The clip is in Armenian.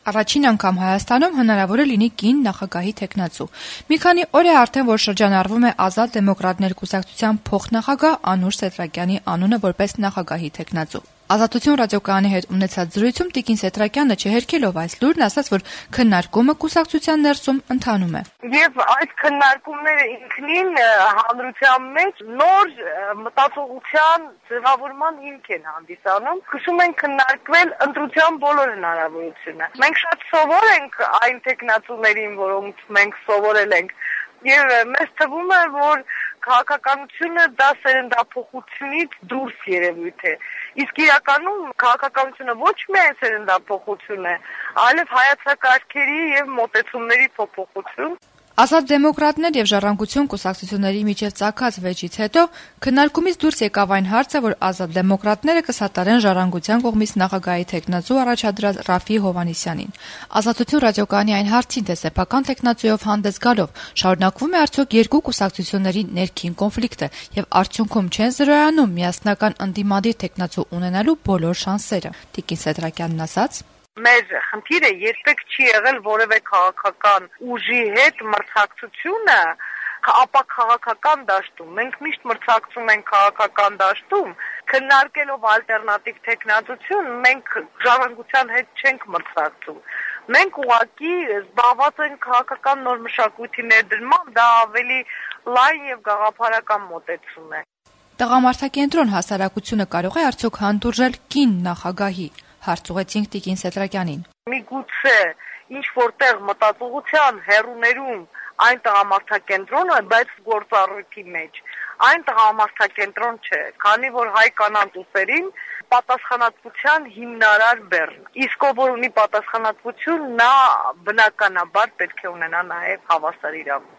Առաջին անգամ Հայաստանում հնարավոր է լինի կին նախագահի թեկնածու։ Մի քանի օր է արդեն, որ շրջանառվում է Ազատ դեմոկրատներ կուսակցության փոխնախագահ Անուշ Սեդրակյանի անունը որպես նախագահի թեկնածու։ Ազատություն ռադիոկայանի հետ ունեցած զրույցում Տիկին Սեդրակյանը չհերքելով այս լուրն ասաց, որ քննարկումը կուսակցության ներսում ընթանում է։ Եվ այդ քննարկումները ինքնին հանրության մեջ նոր մտածողության ձևավորման հիմք են հանդիսանում։ Խնդրում ենք քննարկվել ընտրության բոլոր հնարավորությունը։ Մենք շատ սովոր ենք այն տեխնացուներին, որոնց մենք սովորել ենք, եւ մեզ թվում է, որ քաղաքականությունը դա սերնդափոխությունից դուրս երևույթ է։ Իսկ իրականում քաղաքականությունը ոչ միայն սերնդափոխություն է, այլև հայացակարգերի եւ մոտեցումների փոփոխություն։ Ազատ դեմոկրատներ եւ Ժառանգություն կուսակցությունների միջև ծագած վեճից հետո քննարկումից դուրս եկավ այն հարցը, որ Ազատ դեմոկրատները կսատարեն Ժառանգության կողմից նախագահի թեկնածու առաջադրած Ռաֆի Հովհաննիսյանին։ Ազատություն ռադիոկայանի այն հարցին, թե սեփական թեկնածուով հանդես գալով շարունակվում է արդյոք երկու կուսակցությունների ներքին կոնֆլիկտը եւ արդյունքում չեն զրոյանում միասնական ընդդիմադիր թեկնածու ունենալու բոլոր շանսերը։ Տիկին Սեդրակյանն ասաց. Մեր խնդիրը երբեք չի եղել որևէ քաղաքական ուժի հետ մրցակցությունը, ապա քաղաքական դաշտում։ Մենք միշտ մրցակցում ենք քաղաքական դաշտում, քննարկելով ալտերնատիվ տեխնատություն, մենք ժառանգության հետ չենք մրցակցում։ Մենք ուղղակի զբաղված ենք քաղաքական նոր մշակույթի ներդրմամբ, դա ավելի լայն եւ գաղափարական մոտեցում է։ Տղամարդակենտրոն հասարակությունը կարող է արդյոք հանդուրժել կին նախագահի։ Հարց ուղեցինք Տիկին Սեդրակյանին։ Միգուցե ինչ որտեղ մտածողության հերուներում այն տղամարդակենտրոնը, բայց գործառույթի մեջ այն տղամարդակենտրոն չէ, քանի որ հայ կանանց ուսերին պատասխանատվության հիմնարար բեռն։ Իսկ ով որ ունի պատասխանատվություն, նա բնականաբար պետք է ունենա նաև հավասար իրավունք։